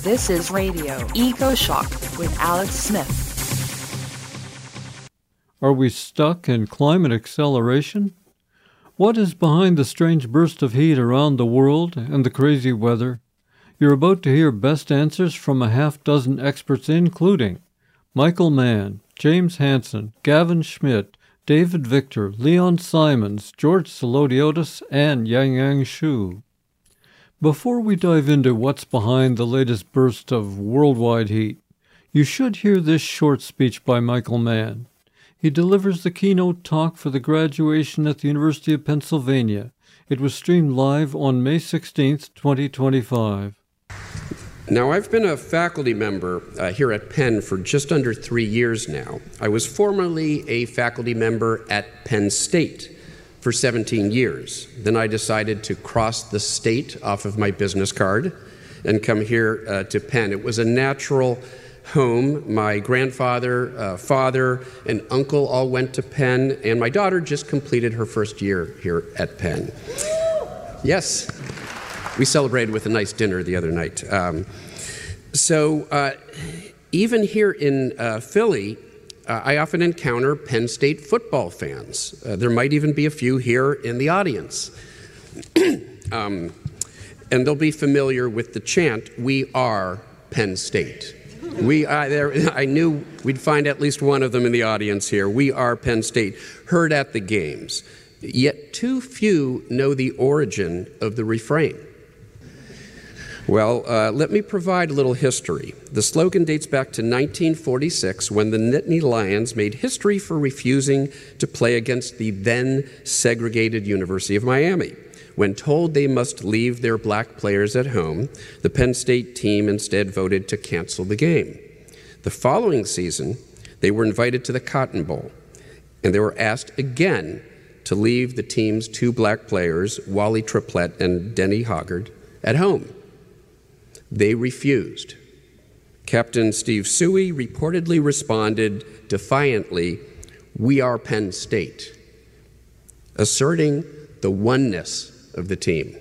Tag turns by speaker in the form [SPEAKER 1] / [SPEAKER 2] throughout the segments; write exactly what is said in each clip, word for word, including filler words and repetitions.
[SPEAKER 1] This is Radio Eco Shock with Alex Smith.
[SPEAKER 2] Are we stuck in climate acceleration? What is behind the strange burst of heat around the world and the crazy weather? You're about to hear best answers from a half dozen experts, including Michael Mann, James Hansen, Gavin Schmidt, David Victor, Leon Simons, George Selodiotis, and Yang Yang Shu. Before we dive into what's behind the latest burst of worldwide heat, you should hear this short speech by Michael Mann. He delivers the keynote talk for the graduation at the University of Pennsylvania. It was streamed live on May sixteenth, twenty twenty-five.
[SPEAKER 3] Now, I've been a faculty member uh, here at Penn for just under three years now. I was formerly a faculty member at Penn State for seventeen years. Then I decided to cross the state off of my business card and come here uh, to Penn. It was a natural home. My grandfather, uh, father, and uncle all went to Penn, and my daughter just completed her first year here at Penn. Yes, we celebrated with a nice dinner the other night. Um, so uh, even here in uh, Philly, Uh, I often encounter Penn State football fans. Uh, there might even be a few here in the audience. um, and they'll be familiar with the chant, "We are Penn State." We, uh, there, I knew we'd find at least one of them in the audience here. "We are Penn State," heard at the games. Yet too few know the origin of the refrain. Well, uh, let me provide a little history. The slogan dates back to nineteen forty-six, when the Nittany Lions made history for refusing to play against the then segregated University of Miami. When told they must leave their black players at home, the Penn State team instead voted to cancel the game. The following season, they were invited to the Cotton Bowl, and they were asked again to leave the team's two black players, Wally Triplett and Denny Hoggard, at home. They refused. Captain Steve Suey reportedly responded defiantly, "We are Penn State," asserting the oneness of the team.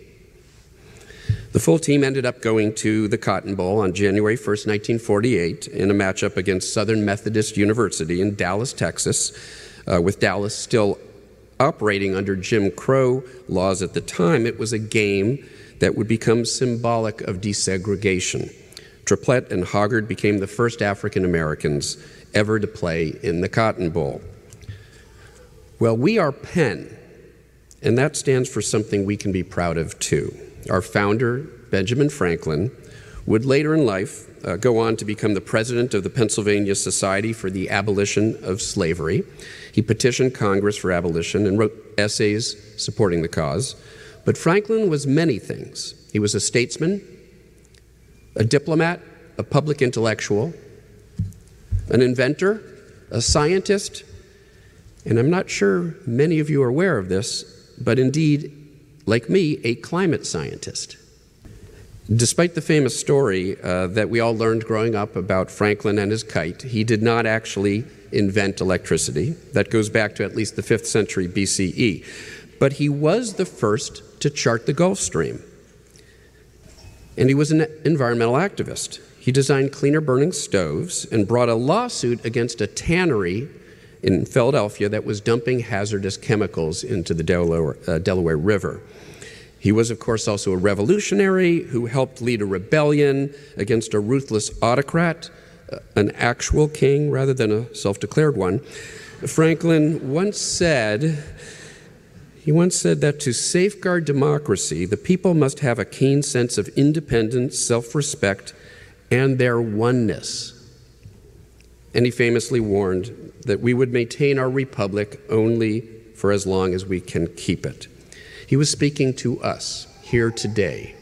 [SPEAKER 3] The full team ended up going to the Cotton Bowl on January first, nineteen forty-eight, in a matchup against Southern Methodist University in Dallas, Texas, uh, with Dallas still operating under Jim Crow laws at the time. It was a game that would become symbolic of desegregation. Triplett and Hoggard became the first African Americans ever to play in the Cotton Bowl. Well, we are Penn, and that stands for something we can be proud of too. Our founder, Benjamin Franklin, would later in life uh, go on to become the president of the Pennsylvania Society for the Abolition of Slavery. He petitioned Congress for abolition and wrote essays supporting the cause. But Franklin was many things. He was a statesman, a diplomat, a public intellectual, an inventor, a scientist, and I'm not sure many of you are aware of this, but indeed, like me, a climate scientist. Despite the famous story uh, that we all learned growing up about Franklin and his kite, he did not actually invent electricity. That goes back to at least the fifth century B C E. But he was the first to chart the Gulf Stream. And he was an environmental activist. He designed cleaner burning stoves and brought a lawsuit against a tannery in Philadelphia that was dumping hazardous chemicals into the Delaware, uh, Delaware River. He was, of course, also a revolutionary who helped lead a rebellion against a ruthless autocrat, uh, an actual king rather than a self-declared one. Franklin once said, He once said that to safeguard democracy, the people must have a keen sense of independence, self-respect, and their oneness. And he famously warned that we would maintain our republic only for as long as we can keep it. He was speaking to us here today.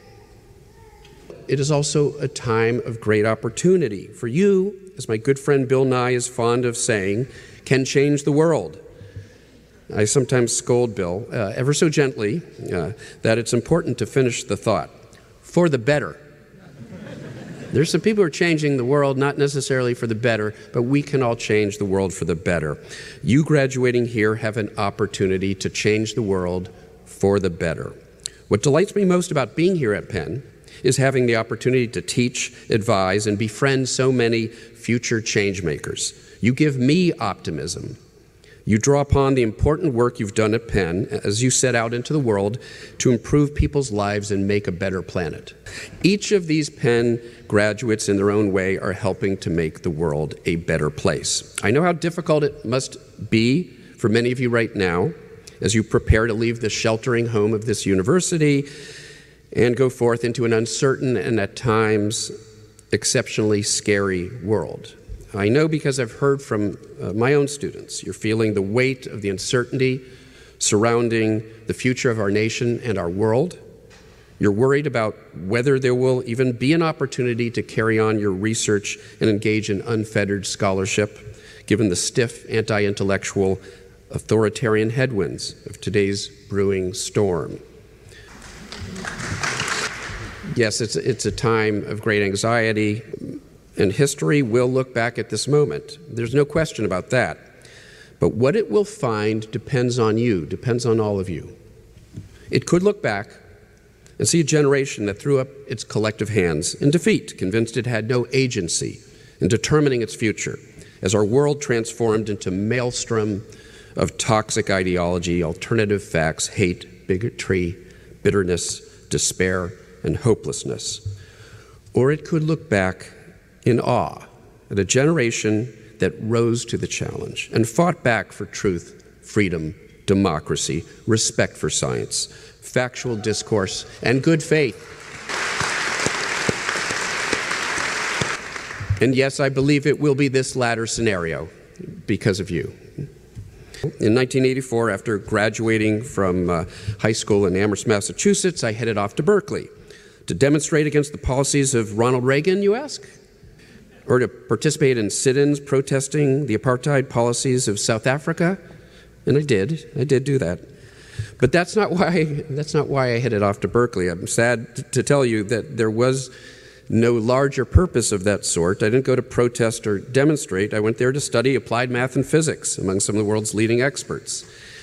[SPEAKER 3] It is also a time of great opportunity for you, as my good friend Bill Nye is fond of saying, can change the world. I sometimes scold Bill, uh, ever so gently, uh, that it's important to finish the thought, for the better. There's some people who are changing the world, not necessarily for the better, but we can all change the world for the better. You graduating here have an opportunity to change the world for the better. What delights me most about being here at Penn is having the opportunity to teach, advise, and befriend so many future change makers. You give me optimism. You draw upon the important work you've done at Penn as you set out into the world to improve people's lives and make a better planet. Each of these Penn graduates in their own way are helping to make the world a better place. I know how difficult it must be for many of you right now as you prepare to leave the sheltering home of this university and go forth into an uncertain and at times exceptionally scary world. I know because I've heard from uh, my own students, you're feeling the weight of the uncertainty surrounding the future of our nation and our world. You're worried about whether there will even be an opportunity to carry on your research and engage in unfettered scholarship, given the stiff, anti-intellectual, authoritarian headwinds of today's brewing storm. Yes, it's, it's a time of great anxiety, and history will look back at this moment. There's no question about that. But what it will find depends on you, depends on all of you. It could look back and see a generation that threw up its collective hands in defeat, convinced it had no agency in determining its future, as our world transformed into maelstrom of toxic ideology, alternative facts, hate, bigotry, bitterness, despair, and hopelessness. Or it could look back in awe at a generation that rose to the challenge and fought back for truth, freedom, democracy, respect for science, factual discourse, and good faith. And yes, I believe it will be this latter scenario because of you. In nineteen eighty-four, after graduating from uh, high school in Amherst, Massachusetts, I headed off to Berkeley to demonstrate against the policies of Ronald Reagan, you ask? Or to participate in sit-ins protesting the apartheid policies of South Africa? And I did. I did do that. But that's not why, that's not why I headed off to Berkeley. I'm sad to tell you that there was no larger purpose of that sort. I didn't go to protest or demonstrate. I went there to study applied math and physics among some of the world's leading experts.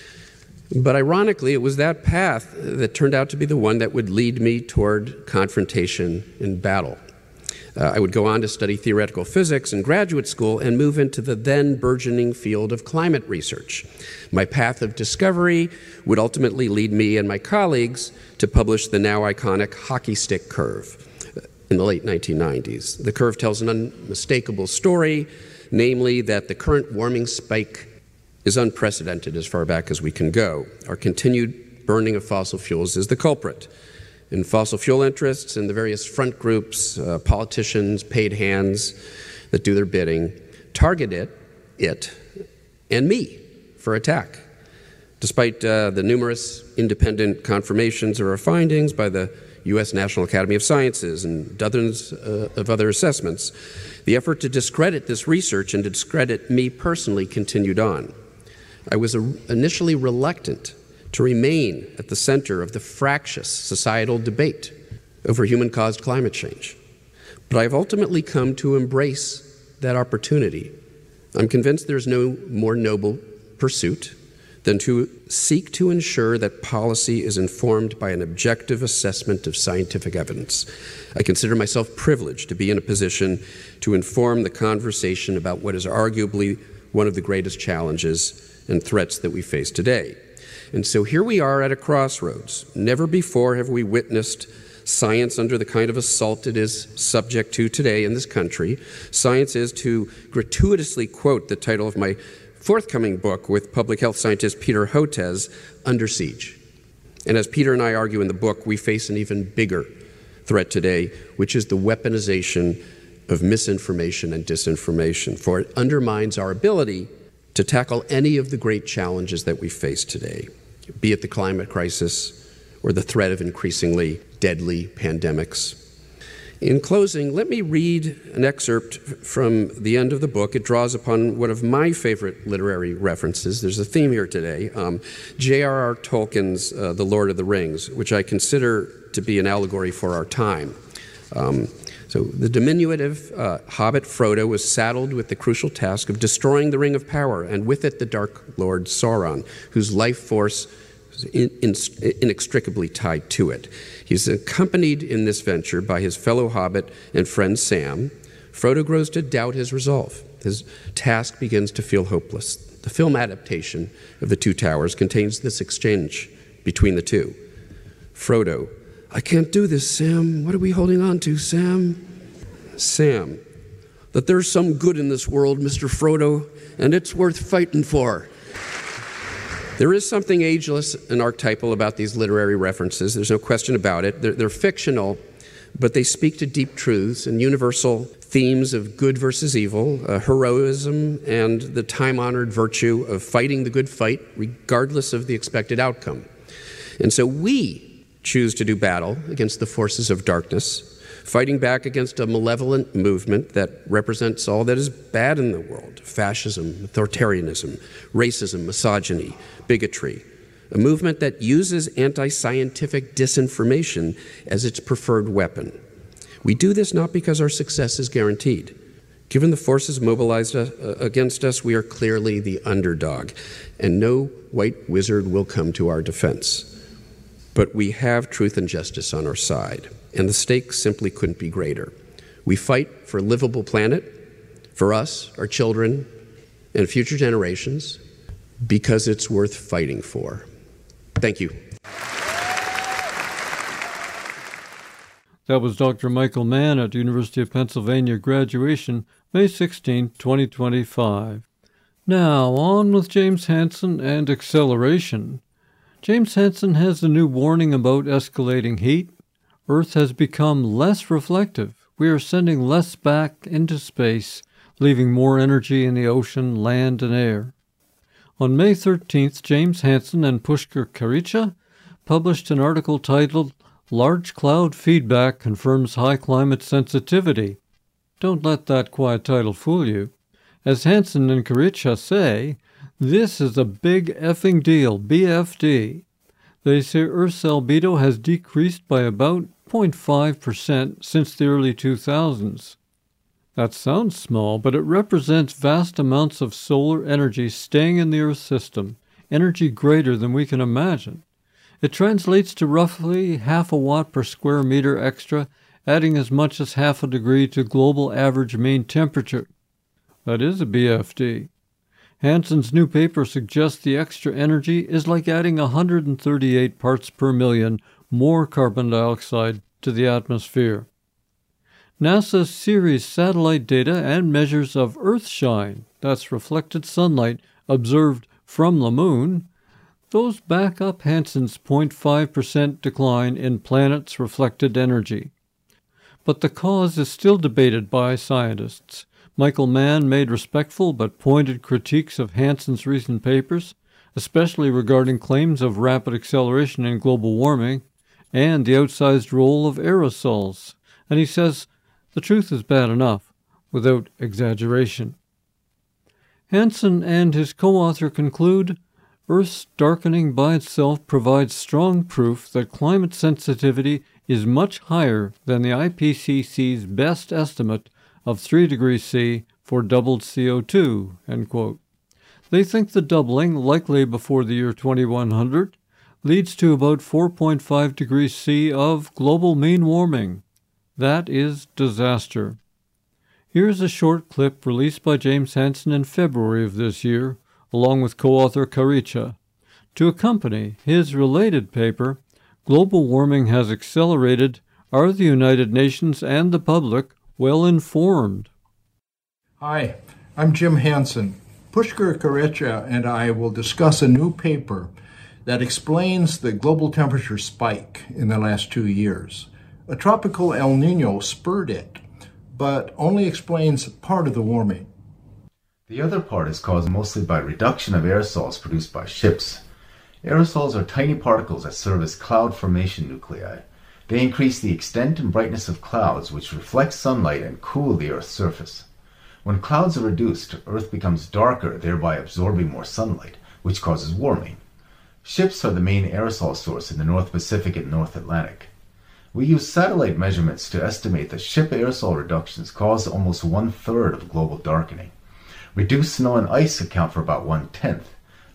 [SPEAKER 3] But ironically, it was that path that turned out to be the one that would lead me toward confrontation and battle. Uh, I would go on to study theoretical physics in graduate school and move into the then burgeoning field of climate research. My path of discovery would ultimately lead me and my colleagues to publish the now iconic hockey stick curve in the late nineteen nineties. The curve tells an unmistakable story, namely that the current warming spike is unprecedented as far back as we can go. Our continued burning of fossil fuels is the culprit. And fossil fuel interests and the various front groups, uh, politicians, paid hands that do their bidding, target it, it and me for attack. Despite uh, the numerous independent confirmations of our findings by the U S National Academy of Sciences and dozens uh, of other assessments, the effort to discredit this research and to discredit me personally continued on. I was a- initially reluctant to remain at the center of the fractious societal debate over human-caused climate change. But I've ultimately come to embrace that opportunity. I'm convinced there's no more noble pursuit than to seek to ensure that policy is informed by an objective assessment of scientific evidence. I consider myself privileged to be in a position to inform the conversation about what is arguably one of the greatest challenges and threats that we face today. And so here we are at a crossroads. Never before have we witnessed science under the kind of assault it is subject to today in this country. Science is, to gratuitously quote the title of my forthcoming book with public health scientist Peter Hotez, under siege. And as Peter and I argue in the book, we face an even bigger threat today, which is the weaponization of misinformation and disinformation, for it undermines our ability to tackle any of the great challenges that we face today, be it the climate crisis or the threat of increasingly deadly pandemics. In closing, let me read an excerpt from the end of the book. It draws upon one of my favorite literary references. There's a theme here today, um, J R R Tolkien's uh, The Lord of the Rings, which I consider to be an allegory for our time. Um, So the diminutive uh, hobbit Frodo was saddled with the crucial task of destroying the Ring of Power, and with it the Dark Lord Sauron, whose life force in, in, inextricably tied to it. He's accompanied in this venture by his fellow hobbit and friend Sam. Frodo grows to doubt his resolve. His task begins to feel hopeless. The film adaptation of The Two Towers contains this exchange between the two. Frodo, I can't do this, Sam. What are we holding on to, Sam? Sam, that there's some good in this world, Mister Frodo, and it's worth fighting for. There is something ageless and archetypal about these literary references. There's no question about it. They're, they're fictional, but they speak to deep truths and universal themes of good versus evil, uh, heroism, and the time-honored virtue of fighting the good fight regardless of the expected outcome. And so we choose to do battle against the forces of darkness, fighting back against a malevolent movement that represents all that is bad in the world: fascism, authoritarianism, racism, misogyny, bigotry. A movement that uses anti-scientific disinformation as its preferred weapon. We do this not because our success is guaranteed. Given the forces mobilized uh, against us, we are clearly the underdog, and no white wizard will come to our defense. But we have truth and justice on our side, and the stakes simply couldn't be greater. We fight for a livable planet, for us, our children, and future generations, because it's worth fighting for. Thank you.
[SPEAKER 2] That was Doctor Michael Mann at University of Pennsylvania graduation, May sixteenth, twenty twenty-five. Now, on with James Hansen and acceleration. James Hansen has a new warning about escalating heat. Earth has become less reflective. We are sending less back into space, leaving more energy in the ocean, land, and air. On May thirteenth, James Hansen and Pushkar Karicha published an article titled Large Cloud Feedback Confirms High Climate Sensitivity. Don't let that quiet title fool you. As Hansen and Karicha say, this is a big effing deal, B F D. They say Earth's albedo has decreased by about zero point five percent since the early two thousands. That sounds small, but it represents vast amounts of solar energy staying in the Earth system, energy greater than we can imagine. It translates to roughly half a watt per square meter extra, adding as much as half a degree to global average mean temperature. That is a B F D. Hansen's new paper suggests the extra energy is like adding one hundred thirty-eight parts per million more carbon dioxide to the atmosphere. NASA's Ceres satellite data and measures of Earthshine, that's reflected sunlight observed from the Moon, those back up Hansen's zero point five percent decline in planet's reflected energy. But the cause is still debated by scientists. Michael Mann made respectful but pointed critiques of Hansen's recent papers, especially regarding claims of rapid acceleration in global warming and the outsized role of aerosols. And he says the truth is bad enough, without exaggeration. Hansen and his co-author conclude, Earth's darkening by itself provides strong proof that climate sensitivity is much higher than the I P C C's best estimate of three degrees C for doubled C O two, end quote. They think the doubling, likely before the year twenty-one hundred, leads to about four point five degrees C of global mean warming. That is disaster. Here's a short clip released by James Hansen in February of this year, along with co-author Karicha, to accompany his related paper, Global Warming Has Accelerated, Are the United Nations and the Public Well Informed?
[SPEAKER 4] Hi, I'm Jim Hansen. Pushkar Karicha and I will discuss a new paper that explains the global temperature spike in the last two years. A tropical El Niño spurred it, but only explains part of the warming.
[SPEAKER 5] The other part is caused mostly by reduction of aerosols produced by ships. Aerosols are tiny particles that serve as cloud formation nuclei. They increase the extent and brightness of clouds, which reflect sunlight and cool the Earth's surface. When clouds are reduced, Earth becomes darker, thereby absorbing more sunlight, which causes warming. Ships are the main aerosol source in the North Pacific and North Atlantic. We use satellite measurements to estimate that ship aerosol reductions cause almost one-third of global darkening. Reduced snow and ice account for about one-tenth,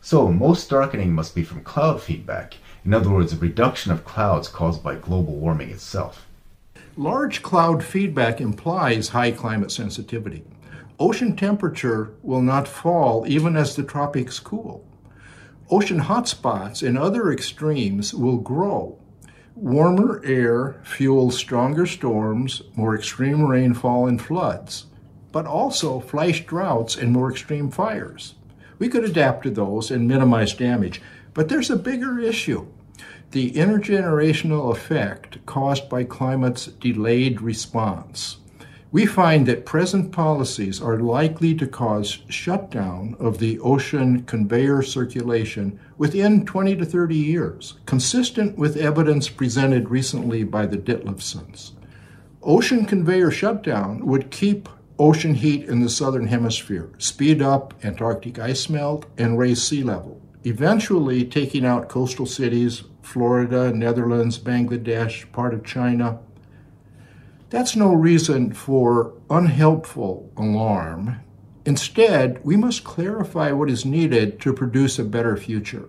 [SPEAKER 5] So, most darkening must be from cloud feedback, in other words, a reduction of clouds caused by global warming itself.
[SPEAKER 4] Large cloud feedback implies high climate sensitivity. Ocean temperature will not fall even as the tropics cool. Ocean hotspots and other extremes will grow. Warmer air fuels stronger storms, more extreme rainfall and floods, but also flash droughts and more extreme fires. We could adapt to those and minimize damage, but there's a bigger issue: the intergenerational effect caused by climate's delayed response. We find that present policies are likely to cause shutdown of the ocean conveyor circulation within twenty to thirty years, consistent with evidence presented recently by the Ditlevsons. Ocean conveyor shutdown would keep ocean heat in the southern hemisphere, speed up Antarctic ice melt, and raise sea level, eventually taking out coastal cities, Florida, Netherlands, Bangladesh, part of China. That's no reason for unhelpful alarm. Instead, we must clarify what is needed to produce a better future.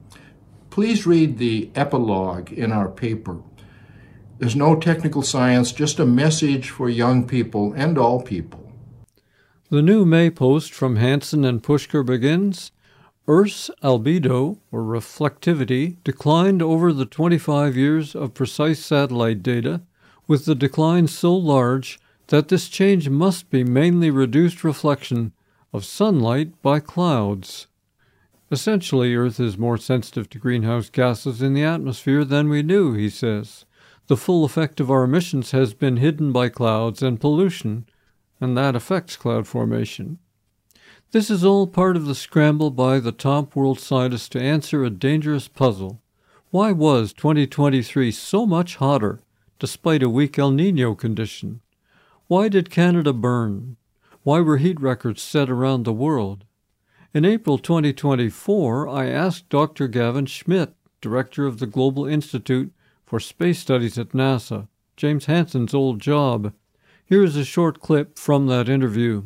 [SPEAKER 4] Please read the epilogue in our paper. There's no technical science, just a message for young people and all people.
[SPEAKER 2] The new May post from Hansen and Pushkar begins, Earth's albedo, or reflectivity, declined over the twenty-five years of precise satellite data, with the decline so large that this change must be mainly reduced reflection of sunlight by clouds. Essentially, Earth is more sensitive to greenhouse gases in the atmosphere than we knew, he says. The full effect of our emissions has been hidden by clouds and pollution, and that affects cloud formation. This is all part of the scramble by the top world scientists to answer a dangerous puzzle. Why was twenty twenty-three so much hotter, despite a weak El Niño condition? Why did Canada burn? Why were heat records set around the world? In April twenty twenty-four, I asked Doctor Gavin Schmidt, director of the Global Institute for Space Studies at NASA, James Hansen's old job. Here is a short clip from that interview.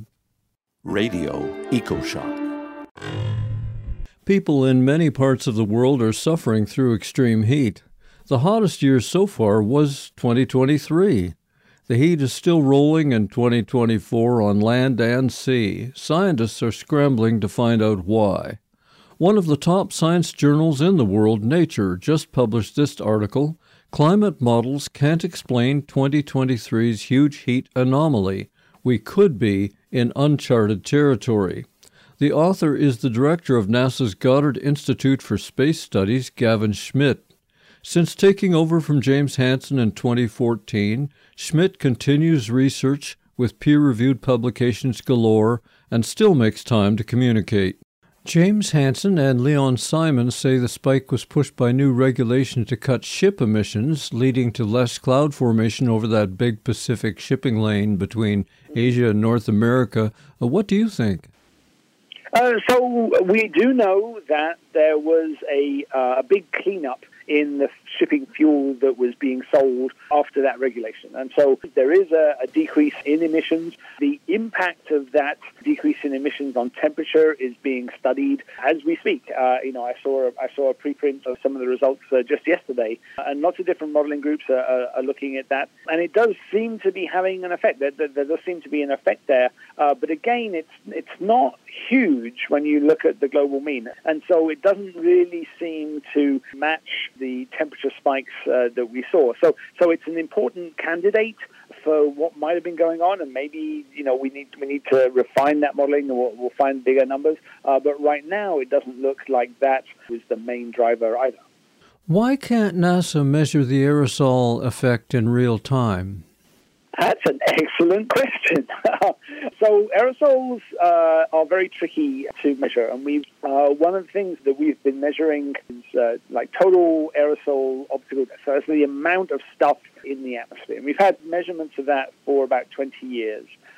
[SPEAKER 6] Radio EcoShock.
[SPEAKER 2] People in many parts of the world are suffering through extreme heat. The hottest year so far was twenty twenty-three. The heat is still rolling in twenty twenty-four on land and sea. Scientists are scrambling to find out why. One of the top science journals in the world, Nature, just published this article, Climate Models Can't Explain twenty twenty-three's Huge Heat Anomaly. We could be in uncharted territory. The author is the director of NASA's Goddard Institute for Space Studies, Gavin Schmidt. Since taking over from James Hansen in twenty fourteen, Schmidt continues research with peer-reviewed publications galore and still makes time to communicate. James Hansen and Leon Simons say the spike was pushed by new regulation to cut ship emissions, leading to less cloud formation over that big Pacific shipping lane between Asia and North America. Uh, what do you think?
[SPEAKER 7] Uh, so we do know that there was a, uh, a big cleanup in the shipping fuel that was being sold after that regulation. And so there is a, a decrease in emissions. The impact of that decrease in emissions on temperature is being studied as we speak. Uh, you know, I saw I saw a preprint of some of the results uh, just yesterday, and lots of different modeling groups are, are, are looking at that. And it does seem to be having an effect. There, there, there does seem to be an effect there. Uh, but again, it's it's not huge when you look at the global mean. And so it doesn't really seem to match the temperature spikes uh, that we saw. So so it's an important candidate for what might have been going on, and maybe, you know, we need we need to refine that modeling, and we'll, we'll find bigger numbers. Uh, but right now, it doesn't look like that was the main driver either.
[SPEAKER 2] Why can't NASA measure the aerosol effect in real time?
[SPEAKER 7] That's an excellent question. So aerosols uh, are very tricky to measure, and we've uh, one of the things that we've been measuring is uh, like total aerosol optical depth. So that's the amount of stuff in the atmosphere. And we've had measurements of that for about twenty years.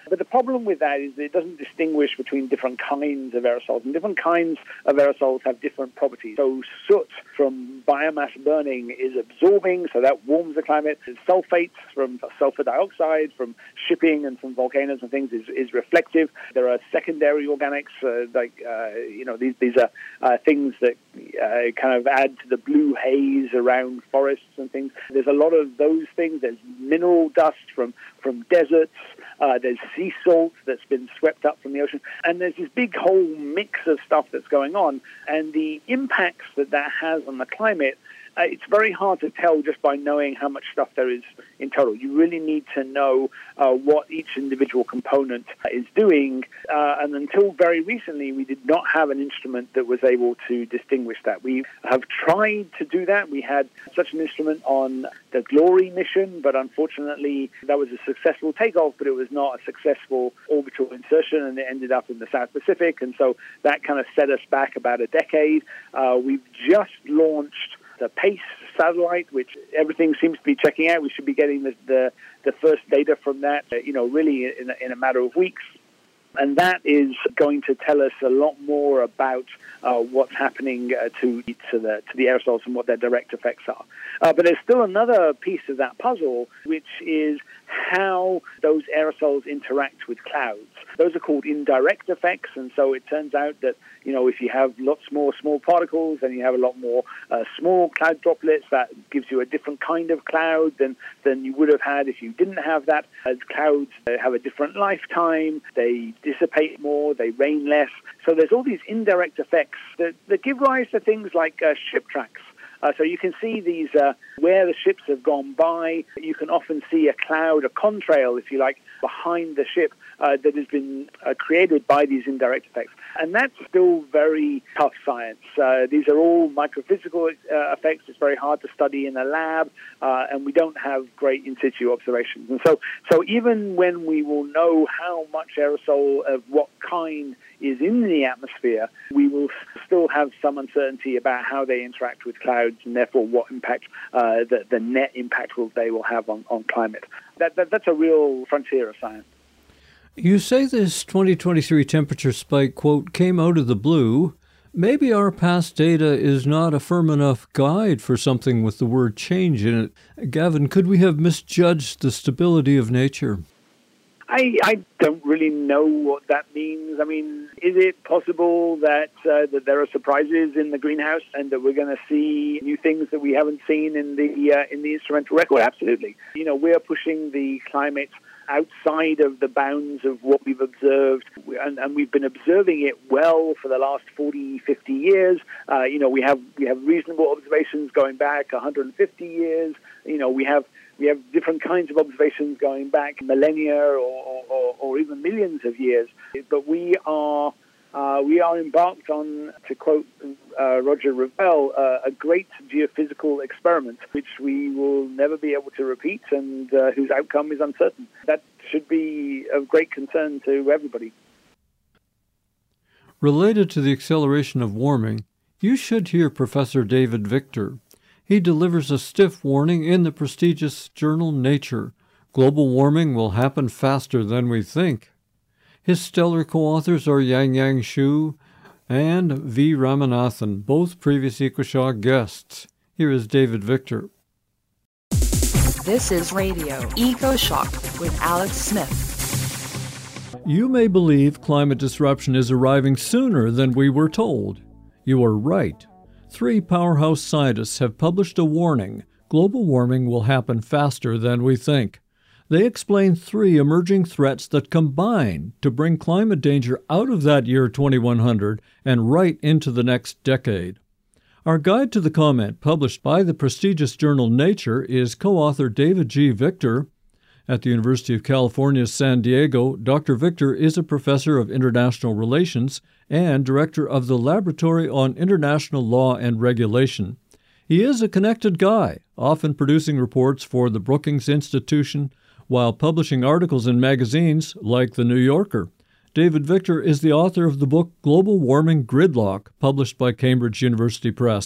[SPEAKER 7] But the problem with that is that it doesn't distinguish between different kinds of aerosols, and different kinds of aerosols have different properties. So soot from biomass burning is absorbing, so that warms the climate. Sulfates from sulfur dioxide, from shipping and from volcanoes and things is, is reflective. There are secondary organics, uh, like, uh, you know, these, these are uh, things that uh, kind of add to the blue haze around forests and things. There's a lot of those things. There's mineral dust from, from deserts. Uh, there's sea salt that's been swept up from the ocean. And there's this big whole mix of stuff that's going on. And the impacts that that has on the climate, uh, it's very hard to tell just by knowing how much stuff there is in total. You really need to know uh, what each individual component is doing. Uh, and until very recently, we did not have an instrument that was able to distinguish that. We have tried to do that. We had such an instrument on the Glory mission, but unfortunately, that was a successful takeoff, but it was not a successful orbital insertion, and it ended up in the South Pacific. And so that kind of set us back about a decade. Uh, we've just launched the PACE satellite, which everything seems to be checking out. We should be getting the the, the first data from that, uh, you know, really in, in a matter of weeks. And that is going to tell us a lot more about uh, what's happening uh, to to the to the aerosols and what their direct effects are. Uh, but there's still another piece of that puzzle, which is how those aerosols interact with clouds. Those are called indirect effects, and so it turns out that, you know, if you have lots more small particles and you have a lot more uh, small cloud droplets, that gives you a different kind of cloud than, than you would have had if you didn't have that. As clouds uh, have a different lifetime, they dissipate more, they rain less. So there's all these indirect effects that, that give rise to things like uh, ship tracks. Uh, so you can see these, uh, where the ships have gone by, you can often see a cloud, a contrail, if you like, behind the ship uh, that has been uh, created by these indirect effects. And that's still very tough science. Uh, these are all microphysical uh, effects. It's very hard to study in a lab, uh, and we don't have great in situ observations. And so, so even when we will know how much aerosol of what kind is in the atmosphere, we will still have some uncertainty about how they interact with clouds, and therefore what impact, uh, the, the net impact will, they will have on, on climate. That, that, that's a real frontier of science.
[SPEAKER 2] You say this twenty twenty-three temperature spike, quote, came out of the blue. Maybe our past data is not a firm enough guide for something with the word change in it. Gavin, could we have misjudged the stability of nature?
[SPEAKER 7] I, I don't really know what that means. I mean, is it possible that uh, that there are surprises in the greenhouse and that we're going to see new things that we haven't seen in the uh, in the instrumental record? Absolutely. You know, we're pushing the climate outside of the bounds of what we've observed, and, and we've been observing it well for the last forty, fifty years. Uh, you know, we have we have reasonable observations going back one hundred fifty years. You know, we have we have different kinds of observations going back millennia or, or, or even millions of years. But we are uh, we are embarked on, to quote uh, Roger Revelle, uh, a great geophysical experiment, which we will never be able to repeat and uh, whose outcome is uncertain. That should be of great concern to everybody.
[SPEAKER 2] Related to the acceleration of warming, you should hear Professor David Victor. He delivers a stiff warning in the prestigious journal Nature. Global warming will happen faster than we think. His stellar co-authors are Yang Yang Xu and V. Ramanathan, both previous EcoShock guests. Here is David Victor.
[SPEAKER 1] This is Radio EcoShock with Alex Smith.
[SPEAKER 2] You may believe climate disruption is arriving sooner than we were told. You are right. Three powerhouse scientists have published a warning. Global warming will happen faster than we think. They explain three emerging threats that combine to bring climate danger out of that year twenty-one hundred and right into the next decade. Our guide to the comment, published by the prestigious journal Nature, is co-author David G. Victor. At the University of California, San Diego, Doctor Victor is a professor of international relations and director of the Laboratory on International Law and Regulation. He is a connected guy, often producing reports for the Brookings Institution while publishing articles in magazines like The New Yorker. David Victor is the author of the book Global Warming Gridlock, published by Cambridge University Press.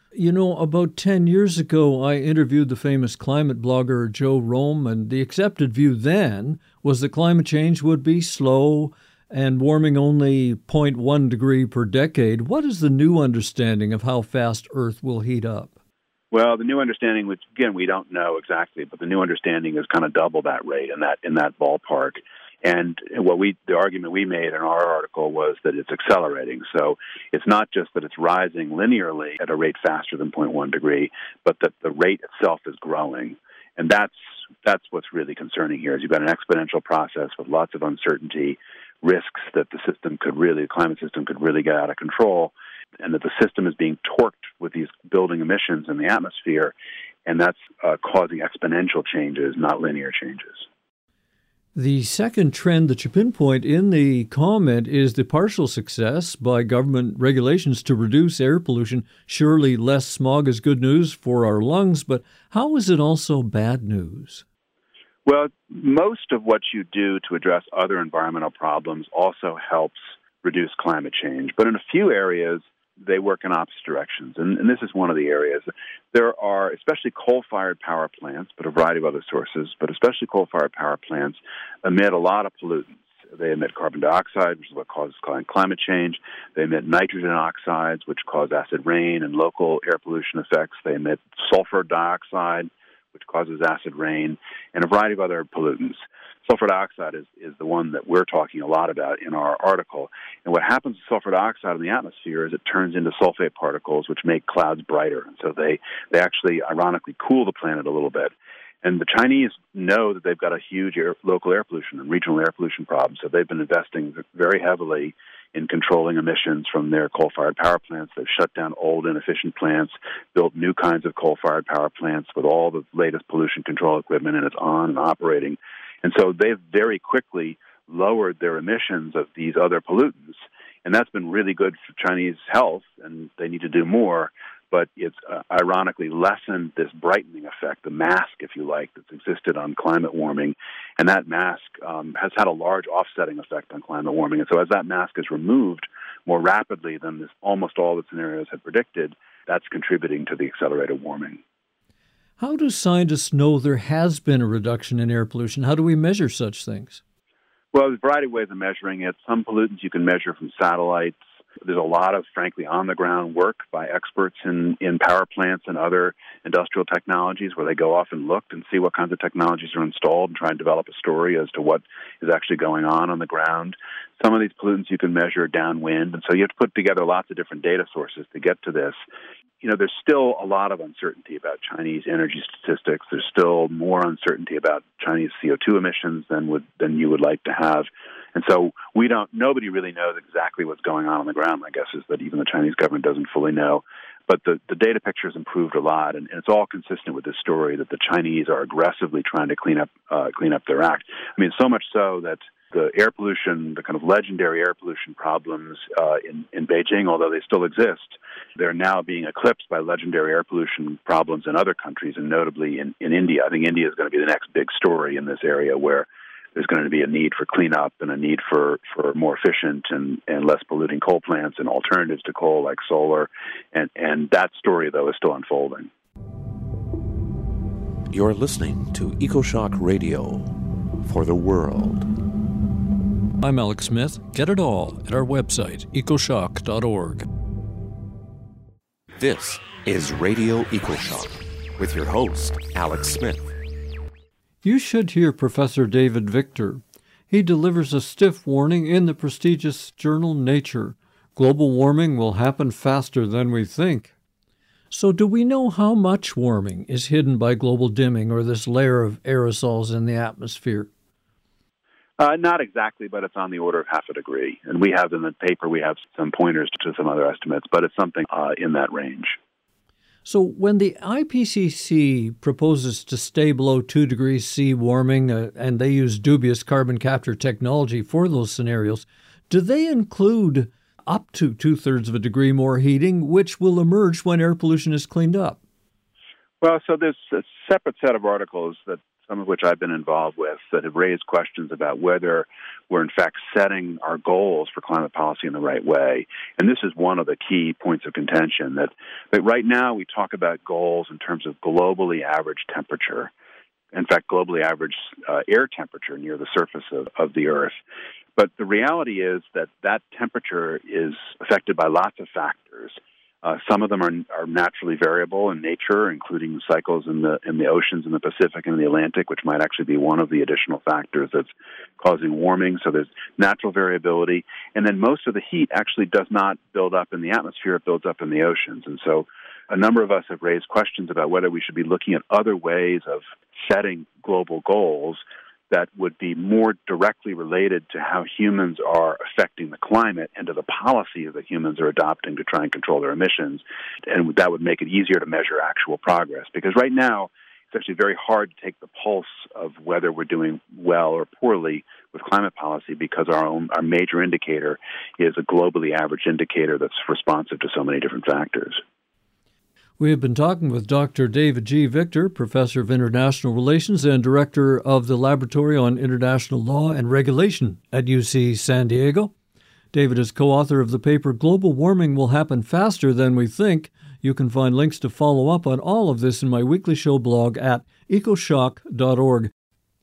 [SPEAKER 2] You know, about ten years ago, I interviewed the famous climate blogger Joe Romm, and the accepted view then was that climate change would be slow and warming only zero point one degree per decade. What is the new understanding of how fast Earth will heat up?
[SPEAKER 8] Well, the new understanding, which again we don't know exactly, but the new understanding is kind of double that rate in that in that ballpark. And what we the argument we made in our article was that it's accelerating. So it's not just that it's rising linearly at a rate faster than zero point one degree, but that the rate itself is growing. And that's that's what's really concerning here. Is you've got an exponential process with lots of uncertainty, risks that the system could really, the climate system could really get out of control, and that the system is being torqued with these building emissions in the atmosphere, and that's uh, causing exponential changes, not linear changes.
[SPEAKER 2] The second trend that you pinpoint in the comment is the partial success by government regulations to reduce air pollution. Surely less smog is good news for our lungs, but how is it also bad news?
[SPEAKER 8] Well, most of what you do to address other environmental problems also helps reduce climate change. But in a few areas, they work in opposite directions. And, and this is one of the areas. There are, especially coal-fired power plants, but a variety of other sources, but especially coal-fired power plants emit a lot of pollutants. They emit carbon dioxide, which is what causes climate change. They emit nitrogen oxides, which cause acid rain and local air pollution effects. They emit sulfur dioxide, which causes acid rain, and a variety of other pollutants. Sulfur dioxide is, is the one that we're talking a lot about in our article. And what happens to sulfur dioxide in the atmosphere is it turns into sulfate particles, which make clouds brighter. And so they, they actually, ironically, cool the planet a little bit. And the Chinese know that they've got a huge air, local air pollution and regional air pollution problem, so they've been investing very heavily in controlling emissions from their coal-fired power plants. They've shut down old, inefficient plants, built new kinds of coal-fired power plants with all the latest pollution control equipment, and it's on and operating. And so they've very quickly lowered their emissions of these other pollutants, and that's been really good for Chinese health, and they need to do more. But it's uh, ironically lessened this brightening effect, the mask, if you like, that's existed on climate warming. And that mask um, has had a large offsetting effect on climate warming. And so as that mask is removed more rapidly than this, almost all the scenarios had predicted, that's contributing to the accelerated warming.
[SPEAKER 2] How do scientists know there has been a reduction in air pollution? How do we measure such things?
[SPEAKER 8] Well, there's a variety of ways of measuring it. Some pollutants you can measure from satellites. There's a lot of, frankly, on-the-ground work by experts in, in power plants and other industrial technologies where they go off and look and see what kinds of technologies are installed and try and develop a story as to what is actually going on on the ground. Some of these pollutants you can measure downwind, and so you have to put together lots of different data sources to get to this. You know, there's still a lot of uncertainty about Chinese energy statistics. There's still more uncertainty about Chinese C O two emissions than would than you would like to have. And so we don't, nobody really knows exactly what's going on on the ground. My guess is that even the Chinese government doesn't fully know. But the, the data picture has improved a lot, and, and it's all consistent with this story that the Chinese are aggressively trying to clean up uh, clean up their act. I mean, so much so that the air pollution, the kind of legendary air pollution problems uh, in, in Beijing, although they still exist, they're now being eclipsed by legendary air pollution problems in other countries, and notably in, in India. I think India is going to be the next big story in this area where there's going to be a need for cleanup and a need for, for more efficient and, and less polluting coal plants and alternatives to coal like solar. And, and that story, though, is still unfolding.
[SPEAKER 6] You're listening to EcoShock Radio for the world.
[SPEAKER 2] I'm Alex Smith. Get it all at our website, ecoshock dot org.
[SPEAKER 6] This is Radio EcoShock with your host, Alex Smith.
[SPEAKER 2] You should hear Professor David Victor. He delivers a stiff warning in the prestigious journal Nature. Global warming will happen faster than we think. So do we know how much warming is hidden by global dimming or this layer of aerosols in the atmosphere?
[SPEAKER 8] Uh, not exactly, but it's on the order of half a degree. And we have in the paper, we have some pointers to some other estimates, but it's something uh, in that range.
[SPEAKER 2] So when the I P C C proposes to stay below two degrees C warming, uh, and they use dubious carbon capture technology for those scenarios, do they include up to two-thirds of a degree more heating, which will emerge when air pollution is cleaned up?
[SPEAKER 8] Well, so there's a separate set of articles that some of which I've been involved with, that have raised questions about whether we're in fact setting our goals for climate policy in the right way. And this is one of the key points of contention, that, that right now we talk about goals in terms of globally average temperature. In fact, globally average uh, air temperature near the surface of, of the Earth. But the reality is that that temperature is affected by lots of factors. Uh, some of them are, are naturally variable in nature, including cycles in the in the oceans in the Pacific and the Atlantic, which might actually be one of the additional factors that's causing warming. So there's natural variability. And then most of the heat actually does not build up in the atmosphere. It builds up in the oceans. And so a number of us have raised questions about whether we should be looking at other ways of setting global goals that would be more directly related to how humans are affecting the climate and to the policies that humans are adopting to try and control their emissions. And that would make it easier to measure actual progress. Because right now, it's actually very hard to take the pulse of whether we're doing well or poorly with climate policy, because our own our major indicator is a globally average indicator that's responsive to so many different factors.
[SPEAKER 2] We have been talking with Doctor David G. Victor, Professor of International Relations and Director of the Laboratory on International Law and Regulation at U C San Diego. David is co-author of the paper Global Warming Will Happen Faster Than We Think. You can find links to follow up on all of this in my weekly show blog at ecoshock dot org.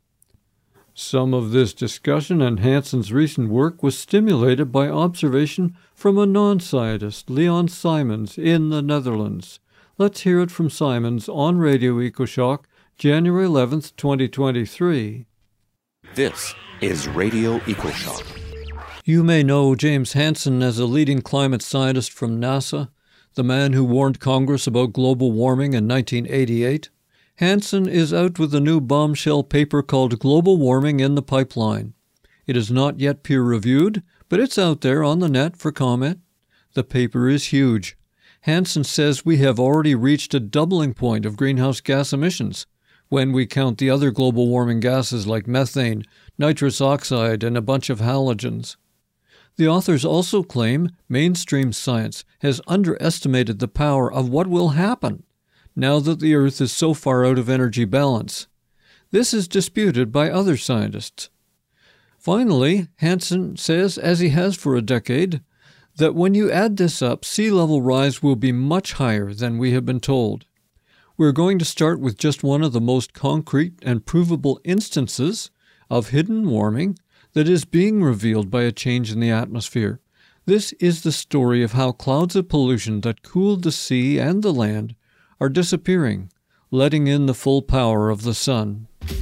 [SPEAKER 2] Some of this discussion and Hanson's recent work was stimulated by observation from a non-scientist, Leon Simons, in the Netherlands. Let's hear it from Simons on Radio EcoShock, January eleventh, twenty twenty-three.
[SPEAKER 6] This is Radio EcoShock.
[SPEAKER 2] You may know James Hansen as a leading climate scientist from NASA, the man who warned Congress about global warming in nineteen eighty-eight. Hansen is out with a new bombshell paper called Global Warming in the Pipeline. It is not yet peer-reviewed, but it's out there on the net for comment. The paper is huge. Hansen says we have already reached a doubling point of greenhouse gas emissions when we count the other global warming gases like methane, nitrous oxide, and a bunch of halogens. The authors also claim mainstream science has underestimated the power of what will happen now that the Earth is so far out of energy balance. This is disputed by other scientists. Finally, Hansen says, as he has for a decade, that when you add this up, sea level rise will be much higher than we have been told. We're going to start with just one of the most concrete and provable instances of hidden warming that is being revealed by a change in the atmosphere. This is the story of how clouds of pollution that cooled the sea and the land are disappearing, letting in the full power of the sun.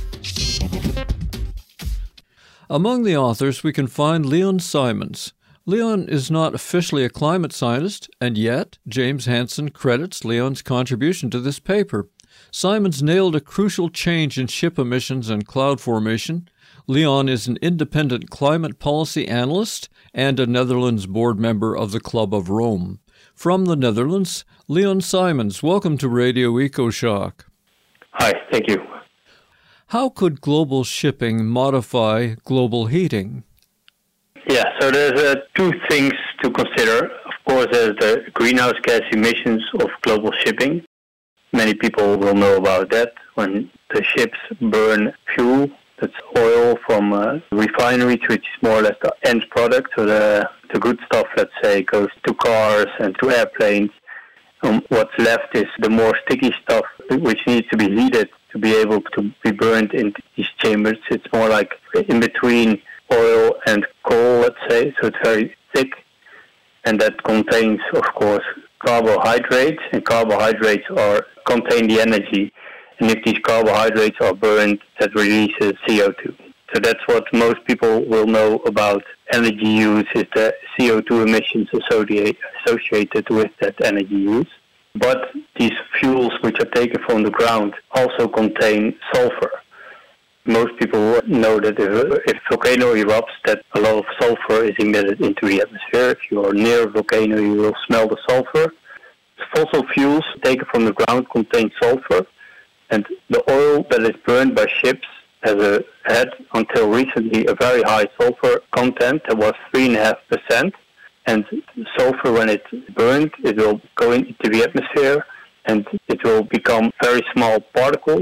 [SPEAKER 2] Among the authors, we can find Leon Simons. Leon is not officially a climate scientist, and yet James Hansen credits Leon's contribution to this paper. Simons nailed a crucial change in ship emissions and cloud formation. Leon is an independent climate policy analyst and a Netherlands board member of the Club of Rome. From the Netherlands, Leon Simons, welcome to Radio EcoShock.
[SPEAKER 9] Hi, thank you.
[SPEAKER 2] How could global shipping modify global heating?
[SPEAKER 9] Yeah, so there's uh, two things to consider. Of course, there's the greenhouse gas emissions of global shipping. Many people will know about that. When the ships burn fuel, that's oil from uh, refineries, which is more or less the end product. So the, the good stuff, let's say, goes to cars and to airplanes. Um, what's left is the more sticky stuff, which needs to be heated to be able to be burned in these chambers. It's more like in between oil and coal, let's say, so it's very thick, and that contains, of course, carbohydrates, and carbohydrates are contain the energy, and if these carbohydrates are burned, that releases C O two. So that's what most people will know about energy use, is the C O two emissions associated associated with that energy use. But these fuels, which are taken from the ground, also contain sulfur. Most people know that if, if volcano erupts, that a lot of sulfur is emitted into the atmosphere. If you are near a volcano, you will smell the sulfur. Fossil fuels taken from the ground contain sulfur, and the oil that is burned by ships has a, had, until recently, a very high sulfur content that was three point five percent. And sulfur, when it's burned, it will go into the atmosphere, and it will become very small particles.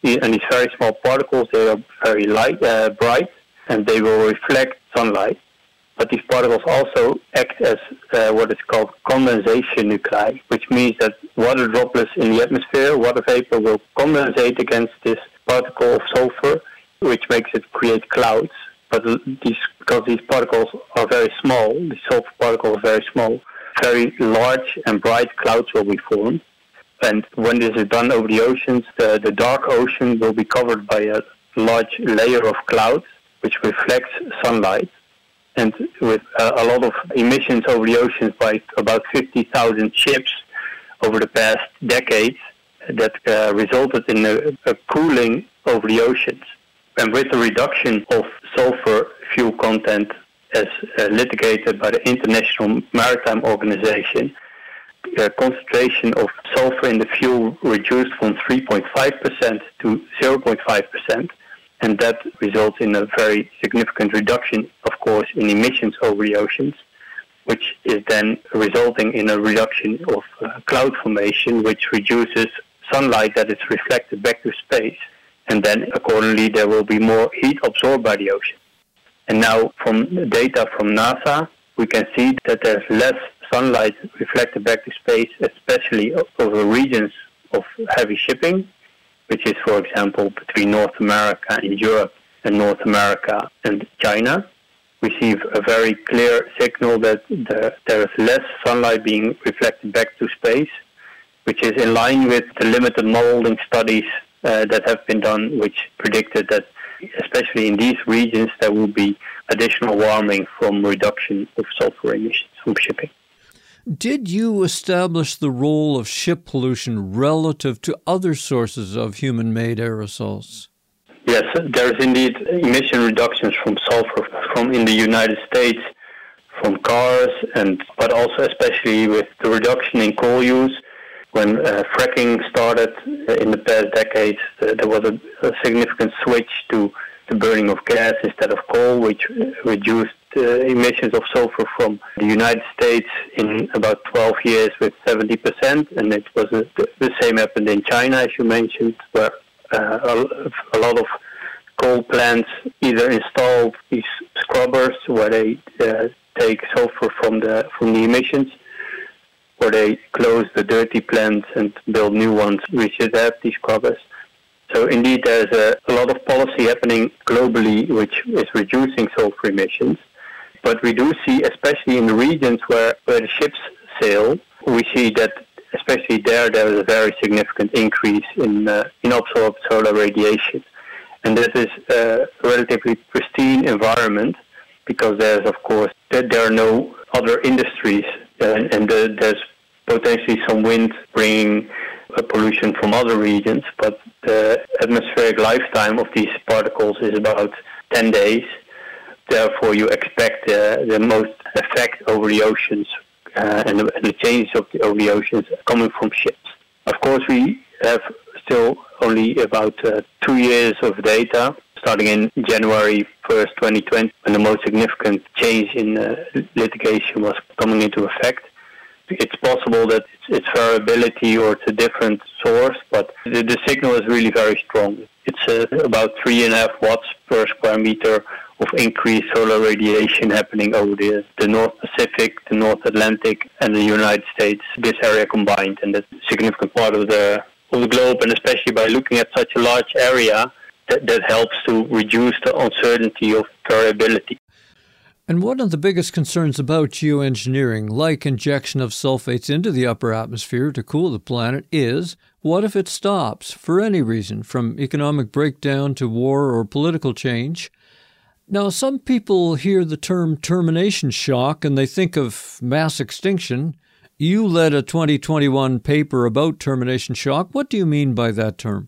[SPEAKER 9] and these very small particles, they are very light, uh, bright, and they will reflect sunlight. But these particles also act as uh, what is called condensation nuclei, which means that water droplets in the atmosphere, water vapor, will condensate against this particle of sulfur, which makes it create clouds. But these, because these particles are very small, the sulfur particles are very small, very large and bright clouds will be formed. And when this is done over the oceans, the, the dark ocean will be covered by a large layer of clouds, which reflects sunlight. And with uh, a lot of emissions over the oceans by about fifty thousand ships over the past decades, that uh, resulted in a, a cooling over the oceans. And with the reduction of sulfur fuel content as uh, litigated by the International Maritime Organization, uh, concentration of sulfur in the fuel reduced from three point five percent to zero point five percent. And that results in a very significant reduction, of course, in emissions over the oceans, which is then resulting in a reduction of uh, cloud formation, which reduces sunlight that is reflected back to space. And then, accordingly, there will be more heat absorbed by the ocean. And now, from data from NASA, we can see that there's less sunlight reflected back to space, especially over regions of heavy shipping, which is, for example, between North America and Europe and North America and China. We see a very clear signal that the, there is less sunlight being reflected back to space, which is in line with the limited modeling studies uh, that have been done, which predicted that, especially in these regions, there will be additional warming from reduction of sulfur emissions from shipping.
[SPEAKER 2] Did you establish the role of ship pollution relative to other sources of human-made aerosols?
[SPEAKER 9] Yes, there is indeed emission reductions from sulfur from in the United States, from cars, and but also especially with the reduction in coal use. When uh, fracking started in the past decades, uh, there was a, a significant switch to the burning of gas instead of coal, which reduced uh, emissions of sulfur from the United States in about twelve years with seventy percent. And it was a, the same happened in China, as you mentioned, where uh, a, a lot of coal plants either installed these scrubbers where they uh, take sulfur from the from the emissions, or they close the dirty plants and build new ones which should have these scrubbers. So indeed, there's a, a lot of policy happening globally which is reducing sulfur emissions. But we do see, especially in the regions where, where the ships sail, we see that especially there, there is a very significant increase in, uh, in absorbed solar radiation. And this is a relatively pristine environment because there's, of course, there, there are no other industries and, and the, there's potentially some wind bringing uh, pollution from other regions, but the atmospheric lifetime of these particles is about ten days. Therefore, you expect uh, the most effect over the oceans uh, and, the, and the changes of the, over the oceans coming from ships. Of course, we have still only about uh, two years of data, starting in January first, twenty twenty, when the most significant change in uh, litigation was coming into effect. It's possible that it's, it's variability or it's a different source, but the, the signal is really very strong. It's uh, about three and a half watts per square meter of increased solar radiation happening over the, the North Pacific, the North Atlantic, and the United States, this area combined. And that's a significant part of the, of the globe, and especially by looking at such a large area, that, that helps to reduce the uncertainty of variability.
[SPEAKER 2] And one of the biggest concerns about geoengineering, like injection of sulfates into the upper atmosphere to cool the planet, is what if it stops, for any reason, from economic breakdown to war or political change? Now, some people hear the term termination shock and they think of mass extinction. You led a twenty twenty-one paper about termination shock. What do you mean by that term?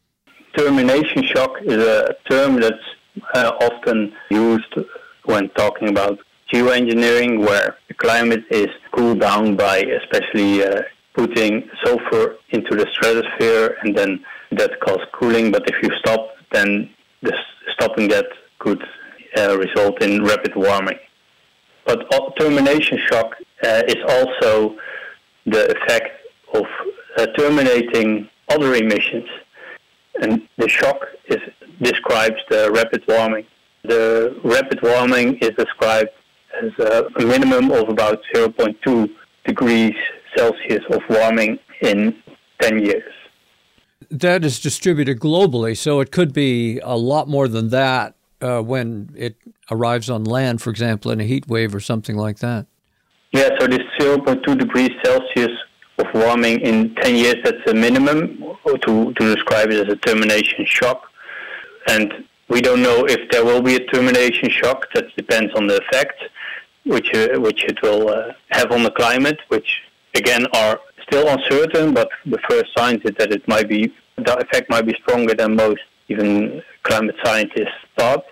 [SPEAKER 9] Termination shock is a term that's uh, often used when talking about geoengineering, where the climate is cooled down by especially uh, putting sulfur into the stratosphere, and then that causes cooling. But if you stop, then the stopping that could uh, result in rapid warming. But termination shock uh, is also the effect of uh, terminating other emissions. And the shock is, describes the rapid warming. The rapid warming is described as a minimum of about zero point two degrees Celsius of warming in ten years.
[SPEAKER 2] That is distributed globally, so it could be a lot more than that uh, when it arrives on land, for example, in a heat wave or something like that.
[SPEAKER 9] Yeah, so this zero point two degrees Celsius of warming in ten years, that's a minimum to, to describe it as a termination shock. And we don't know if there will be a termination shock. That depends on the effect which uh, which it will uh, have on the climate, which again are still uncertain, but the first signs is that it might be, the effect might be stronger than most even climate scientists thought.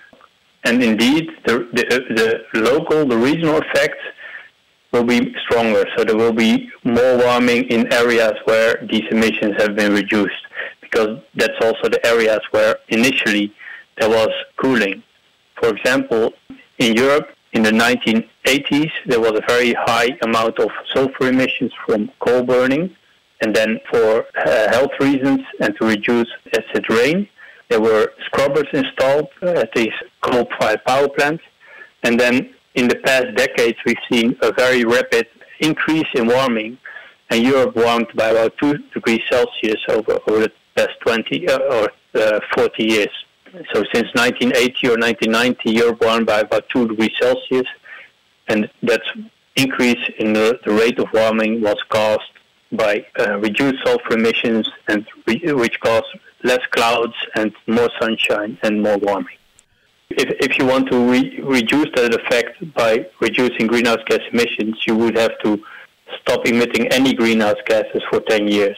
[SPEAKER 9] And indeed, the, the, the local, the regional effect will be stronger. So there will be more warming in areas where these emissions have been reduced, because that's also the areas where initially there was cooling. For example, in Europe, in the nineteen eighties, there was a very high amount of sulfur emissions from coal burning. And then for uh, health reasons and to reduce acid rain, there were scrubbers installed at these coal-fired power plants. And then in the past decades, we've seen a very rapid increase in warming. And Europe warmed by about two degrees Celsius over, over the past twenty uh, or uh, forty years. So since nineteen eighty or nineteen ninety, Europe warmed by about two degrees Celsius. And that increase in the, the rate of warming was caused by uh, reduced sulfur emissions, and re- which caused less clouds and more sunshine and more warming. If, if you want to re- reduce that effect by reducing greenhouse gas emissions, you would have to stop emitting any greenhouse gases for ten years.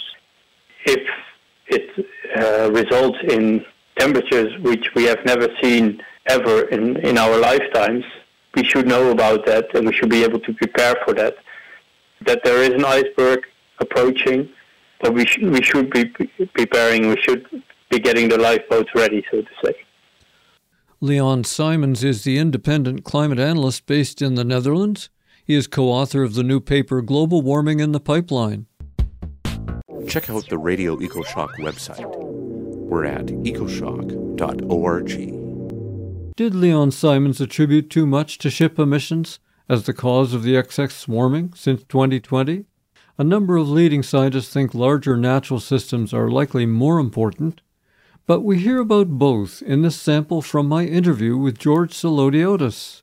[SPEAKER 9] If it uh, results in temperatures which we have never seen ever in, in our lifetimes, we should know about that and we should be able to prepare for that. That there is an iceberg approaching, but we, sh- we should be pre- preparing, we should be getting the lifeboats ready, so to say.
[SPEAKER 2] Leon Simons is the independent climate analyst based in the Netherlands. He is co-author of the new paper, Global Warming in the Pipeline.
[SPEAKER 6] Check out the Radio EcoShock website. We're at ecoshock dot org.
[SPEAKER 2] Did Leon Simons attribute too much to ship emissions as the cause of the excess warming since twenty twenty? A number of leading scientists think larger natural systems are likely more important, but we hear about both in this sample from my interview with George Selodiotis.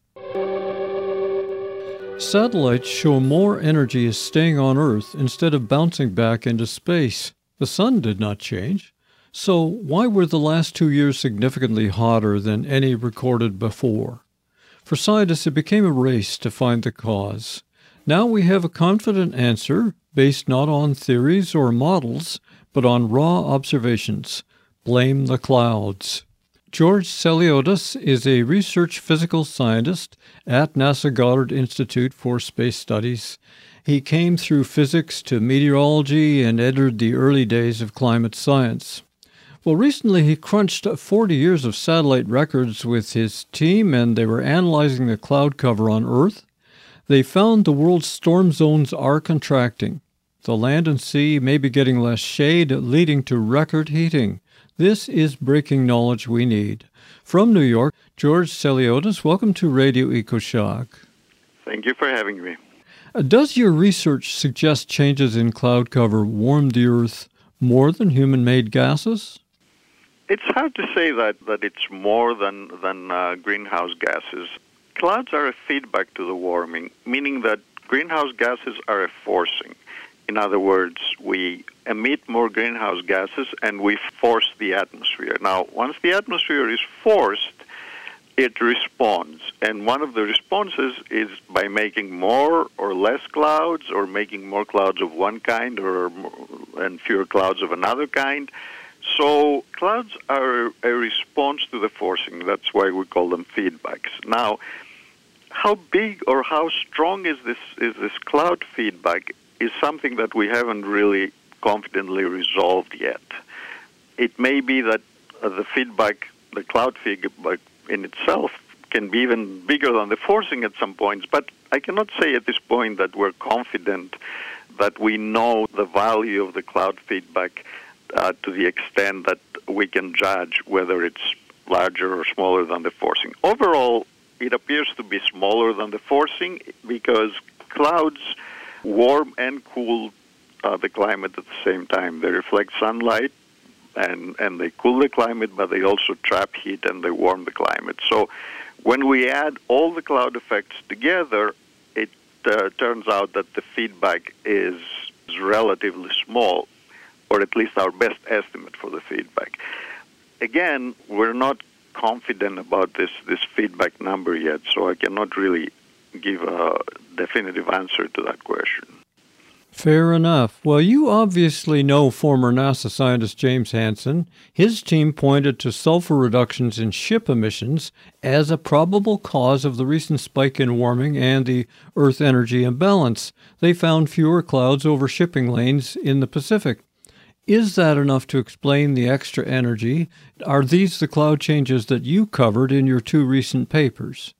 [SPEAKER 2] Satellites show more energy is staying on Earth instead of bouncing back into space. The sun did not change. So why were the last two years significantly hotter than any recorded before? For scientists, it became a race to find the cause. Now we have a confident answer based not on theories or models, but on raw observations. Blame the clouds. George Selodiotis is a research physical scientist at NASA Goddard Institute for Space Studies. He came through physics to meteorology and entered the early days of climate science. Well, recently he crunched forty years of satellite records with his team, and they were analyzing the cloud cover on Earth. They found the world's storm zones are contracting. The land and sea may be getting less shade, leading to record heating. This is breaking knowledge we need. From New York, George Selodiotis, welcome to Radio EcoShock.
[SPEAKER 10] Thank you for having me.
[SPEAKER 2] Uh, does your research suggest changes in cloud cover warm the Earth more than human-made gases?
[SPEAKER 10] It's hard to say that, that it's more than, than uh, greenhouse gases. Clouds are a feedback to the warming, meaning that greenhouse gases are a forcing. In other words, we emit more greenhouse gases and we force the atmosphere. Now, once the atmosphere is forced, it responds. And one of the responses is by making more or less clouds, or making more clouds of one kind or and fewer clouds of another kind. So clouds are a response to the forcing. That's why we call them feedbacks. Now, how big or how strong is this is this cloud feedback is something that we haven't really confidently resolved yet. It may be that uh, the feedback, the cloud feedback in itself, can be even bigger than the forcing at some points, but I cannot say at this point that we're confident that we know the value of the cloud feedback Uh, to the extent that we can judge whether it's larger or smaller than the forcing. Overall, it appears to be smaller than the forcing because clouds warm and cool uh, the climate at the same time. They reflect sunlight and, and they cool the climate, but they also trap heat and they warm the climate. So when we add all the cloud effects together, it uh, turns out that the feedback is relatively small, or at least our best estimate for the feedback. Again, we're not confident about this, this feedback number yet, so I cannot really give a definitive answer to that question.
[SPEAKER 2] Fair enough. Well, you obviously know former NASA scientist James Hansen. His team pointed to sulfur reductions in ship emissions as a probable cause of the recent spike in warming and the Earth energy imbalance. They found fewer clouds over shipping lanes in the Pacific. Is that enough to explain the extra energy? Are these the cloud changes that you covered in your two recent papers?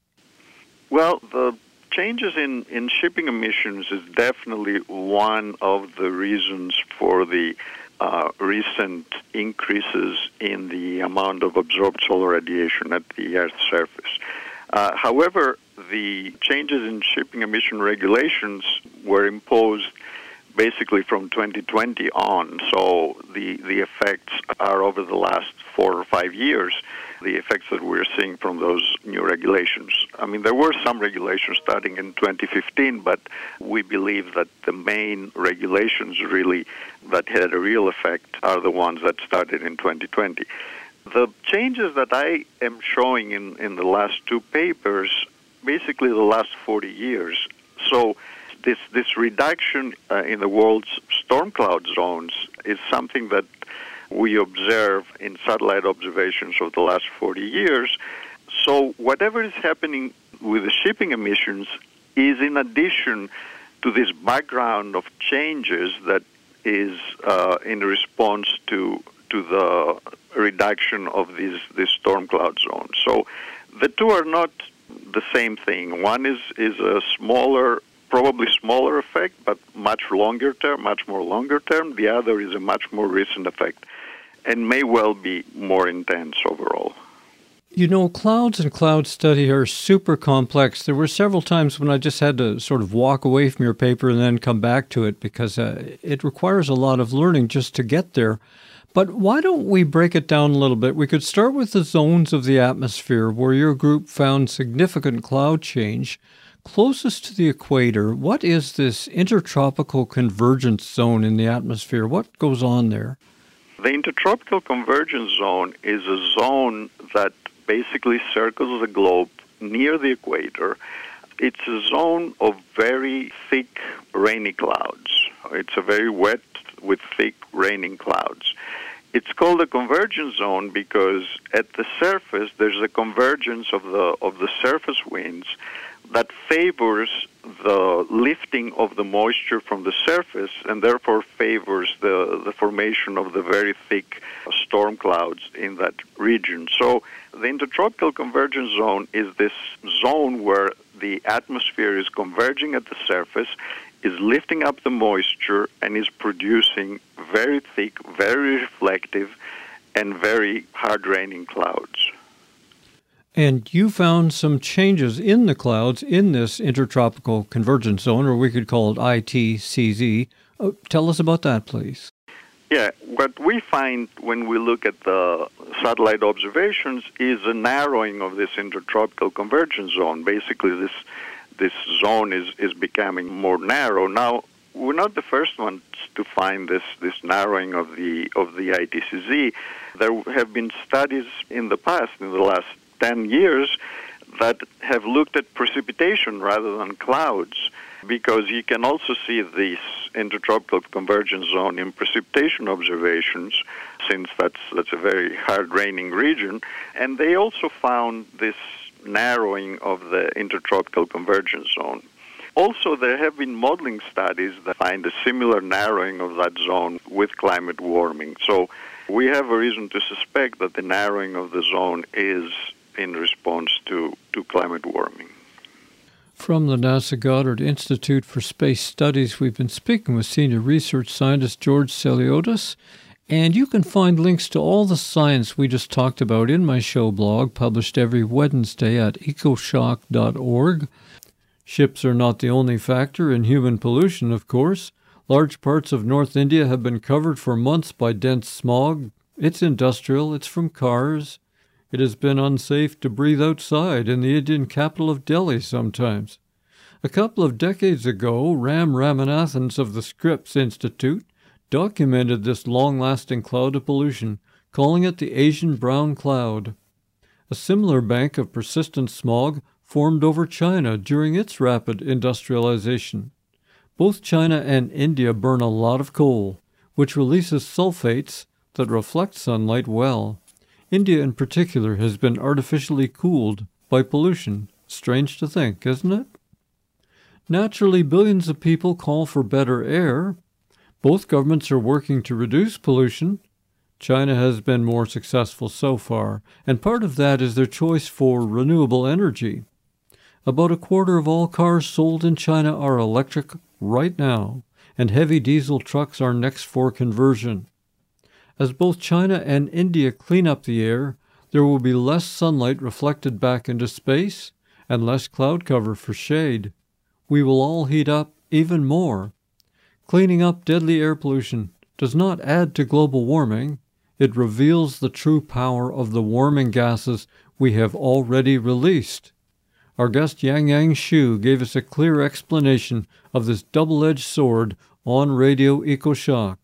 [SPEAKER 10] Well, the changes in, in shipping emissions is definitely one of the reasons for the uh, recent increases in the amount of absorbed solar radiation at the Earth's surface. Uh, however, the changes in shipping emission regulations were imposed basically from twenty twenty on, so the, the effects are over the last four or five years, the effects that we're seeing from those new regulations. I mean, there were some regulations starting in twenty fifteen, but we believe that the main regulations really that had a real effect are the ones that started in twenty twenty. The changes that I am showing in, in the last two papers, basically the last forty years, so This this reduction uh, in the world's storm cloud zones is something that we observe in satellite observations of the last forty years. So whatever is happening with the shipping emissions is in addition to this background of changes that is uh, in response to to the reduction of these, these storm cloud zones. So the two are not the same thing. One is, is a smaller probably smaller effect, but much longer term, much more longer term. The other is a much more recent effect and may well be more intense overall.
[SPEAKER 2] You know, clouds and cloud study are super complex. There were several times when I just had to sort of walk away from your paper and then come back to it because uh, it requires a lot of learning just to get there. But why don't we break it down a little bit? We could start with the zones of the atmosphere where your group found significant cloud change. Closest to the equator, what is this intertropical convergence zone in the atmosphere? What goes on there?
[SPEAKER 10] The intertropical convergence zone is a zone that basically circles the globe near the equator. It's a zone of very thick, rainy clouds. It's a very wet with thick, raining clouds. It's called a convergence zone because at the surface there's a convergence of the of the surface winds that favors the lifting of the moisture from the surface and therefore favors the, the formation of the very thick storm clouds in that region. So the intertropical convergence zone is this zone where the atmosphere is converging at the surface, is lifting up the moisture, and is producing very thick, very reflective, and very hard-raining clouds.
[SPEAKER 2] And you found some changes in the clouds in this intertropical convergence zone, or we could call it I T C Z. Oh, tell us about that, please.
[SPEAKER 10] Yeah, what we find when we look at the satellite observations is a narrowing of this intertropical convergence zone. Basically, this this zone is, is becoming more narrow. Now, we're not the first ones to find this, this narrowing of the of the I T C Z. There have been studies in the past, in the last ten years, that have looked at precipitation rather than clouds, because you can also see this intertropical convergence zone in precipitation observations, since that's that's a very hard raining region. And they also found this narrowing of the intertropical convergence zone. Also, there have been modeling studies that find a similar narrowing of that zone with climate warming. So we have a reason to suspect that the narrowing of the zone is in response to, to climate warming.
[SPEAKER 2] From the NASA Goddard Institute for Space Studies, we've been speaking with Senior Research Scientist George Seliotis. And you can find links to all the science we just talked about in my show blog, published every Wednesday at ecoshock dot org. Ships are not the only factor in human pollution, of course. Large parts of North India have been covered for months by dense smog. It's industrial, it's from cars. It has been unsafe to breathe outside in the Indian capital of Delhi sometimes. A couple of decades ago, Ram Ramanathan of the Scripps Institute documented this long-lasting cloud of pollution, calling it the Asian brown cloud. A similar bank of persistent smog formed over China during its rapid industrialization. Both China and India burn a lot of coal, which releases sulfates that reflect sunlight well. India in particular has been artificially cooled by pollution. Strange to think, isn't it? Naturally, billions of people call for better air. Both governments are working to reduce pollution. China has been more successful so far, and part of that is their choice for renewable energy. About a quarter of all cars sold in China are electric right now, and heavy diesel trucks are next for conversion. As both China and India clean up the air, there will be less sunlight reflected back into space and less cloud cover for shade. We will all heat up even more. Cleaning up deadly air pollution does not add to global warming. It reveals the true power of the warming gases we have already released. Our guest Yang Yang Shu gave us a clear explanation of this double-edged sword on Radio EcoShock.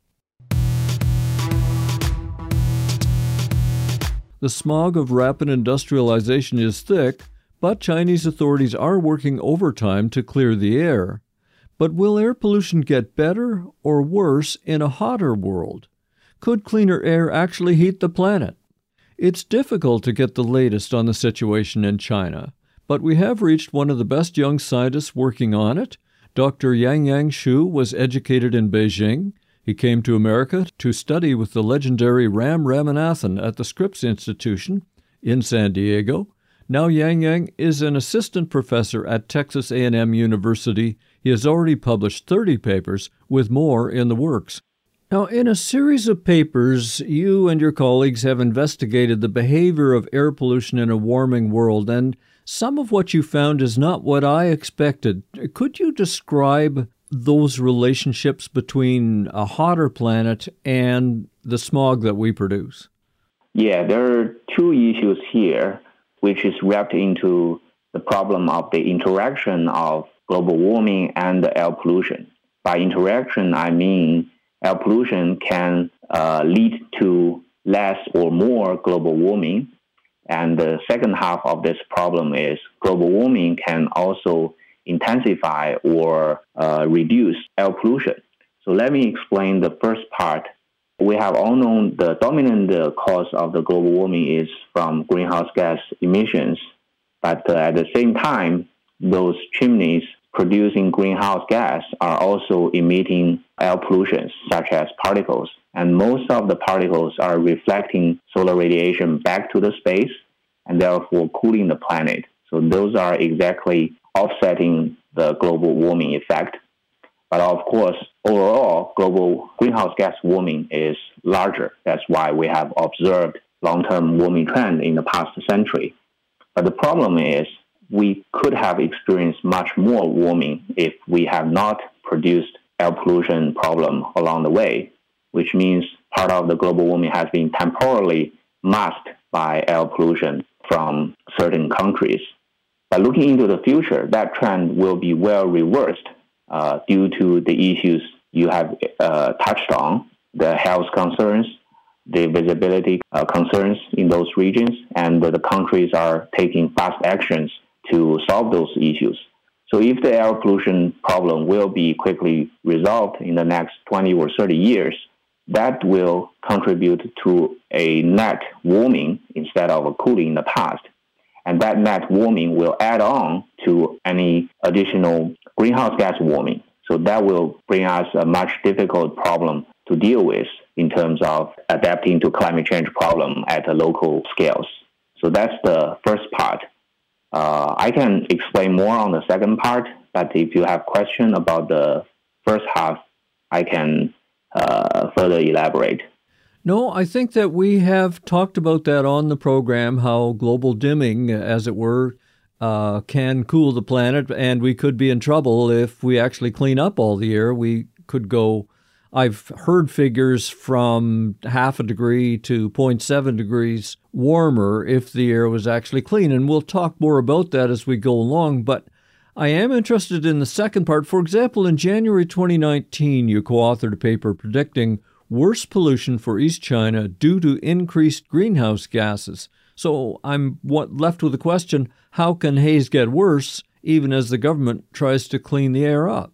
[SPEAKER 2] The smog of rapid industrialization is thick, but Chinese authorities are working overtime to clear the air. But will air pollution get better or worse in a hotter world? Could cleaner air actually heat the planet? It's difficult to get the latest on the situation in China, but we have reached one of the best young scientists working on it. Doctor Yang Yang Shu was educated in Beijing. He came to America to study with the legendary Ram Ramanathan at the Scripps Institution in San Diego. Now Yang Yang is an assistant professor at Texas A and M University. He has already published thirty papers, with more in the works. Now, in a series of papers, you and your colleagues have investigated the behavior of air pollution in a warming world, and some of what you found is not what I expected. Could you describe those relationships between a hotter planet and the smog that we produce?
[SPEAKER 11] Yeah, there are two issues here, which is wrapped into the problem of the interaction of global warming and air pollution. By interaction, I mean air pollution can uh, lead to less or more global warming. And the second half of this problem is global warming can also intensify or uh, reduce air pollution. So let me explain the first part. We have all known the dominant uh, cause of the global warming is from greenhouse gas emissions. But uh, at the same time, those chimneys producing greenhouse gas are also emitting air pollution, such as particles. And most of the particles are reflecting solar radiation back to the space and therefore cooling the planet. So those are exactly offsetting the global warming effect. But of course, overall, global greenhouse gas warming is larger. That's why we have observed long-term warming trend in the past century. But the problem is we could have experienced much more warming if we have not produced air pollution problem along the way, which means part of the global warming has been temporarily masked by air pollution from certain countries. But looking into the future, that trend will be well reversed uh, due to the issues you have uh, touched on, the health concerns, the visibility uh, concerns in those regions, and the countries are taking fast actions to solve those issues. So if the air pollution problem will be quickly resolved in the next twenty or thirty years, that will contribute to a net warming instead of a cooling in the past. And that net warming will add on to any additional greenhouse gas warming. So that will bring us a much difficult problem to deal with in terms of adapting to climate change problem at a local scales. So that's the first part. Uh, I can explain more on the second part, but if you have question about the first half, I can uh, further elaborate.
[SPEAKER 2] No, I think that we have talked about that on the program, how global dimming, as it were, uh, can cool the planet, and we could be in trouble if we actually clean up all the air. We could go, I've heard figures from half a degree to zero point seven degrees warmer if the air was actually clean, and we'll talk more about that as we go along, but I am interested in the second part. For example, in January twenty nineteen, you co-authored a paper predicting worse pollution for East China due to increased greenhouse gases. So I'm left with the question, how can haze get worse even as the government tries to clean the air up?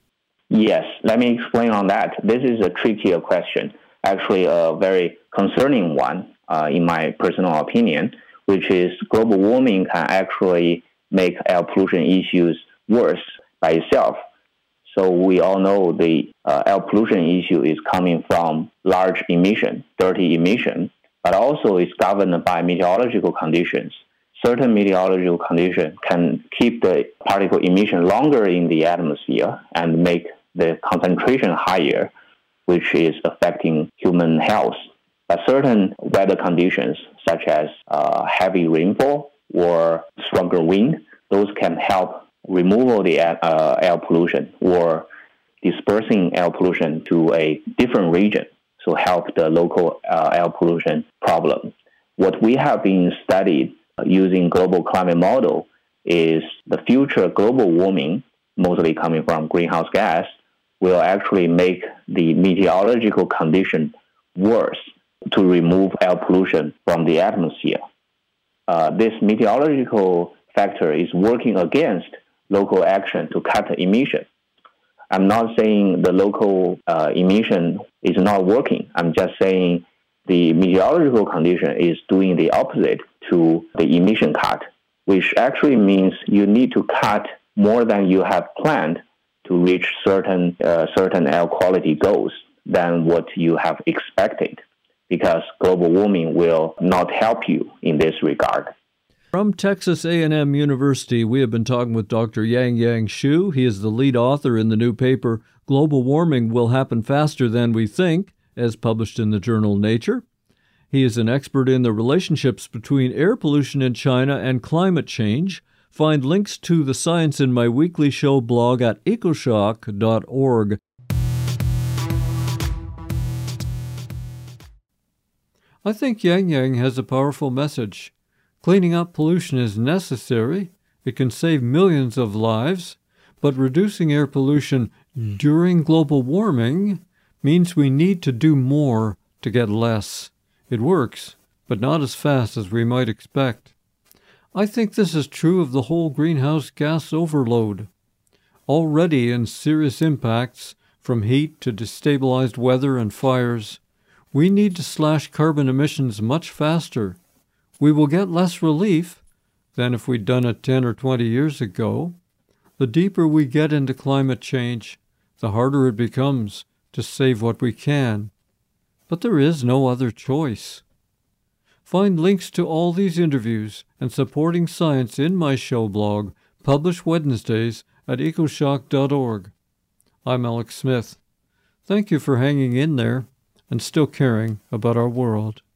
[SPEAKER 11] Yes, let me explain on that. This is a trickier question, actually a very concerning one, uh, in my personal opinion, which is global warming can actually make air pollution issues worse by itself. So we all know the uh, air pollution issue is coming from large emission, dirty emission, but also is governed by meteorological conditions. Certain meteorological conditions can keep the particle emission longer in the atmosphere and make the concentration higher, which is affecting human health. But certain weather conditions, such as uh, heavy rainfall or stronger wind, those can help removal the air, uh, air pollution or dispersing air pollution to a different region, so help the local uh, air pollution problem. What we have been studied uh, using global climate model is the future global warming, mostly coming from greenhouse gas, will actually make the meteorological condition worse to remove air pollution from the atmosphere. Uh, this meteorological factor is working against local action to cut emission. I'm not saying the local uh, emission is not working. I'm just saying the meteorological condition is doing the opposite to the emission cut, which actually means you need to cut more than you have planned to reach certain uh, certain air quality goals than what you have expected, because global warming will not help you in this regard.
[SPEAKER 2] From Texas A and M University, we have been talking with Doctor Yang-Yang Xu. He is the lead author in the new paper, Global Warming Will Happen Faster Than We Think, as published in the journal Nature. He is an expert in the relationships between air pollution in China and climate change. Find links to the science in my weekly show blog at ecoshock dot org. I think Yang Yang has a powerful message. Cleaning up pollution is necessary. It can save millions of lives, but reducing air pollution during global warming means we need to do more to get less. It works, but not as fast as we might expect. I think this is true of the whole greenhouse gas overload. Already in serious impacts, from heat to destabilized weather and fires, we need to slash carbon emissions much faster. We will get less relief than if we'd done it ten or twenty years ago. The deeper we get into climate change, the harder it becomes to save what we can. But there is no other choice. Find links to all these interviews and supporting science in my show blog, published Wednesdays at ecoshock dot org. I'm Alex Smith. Thank you for hanging in there and still caring about our world.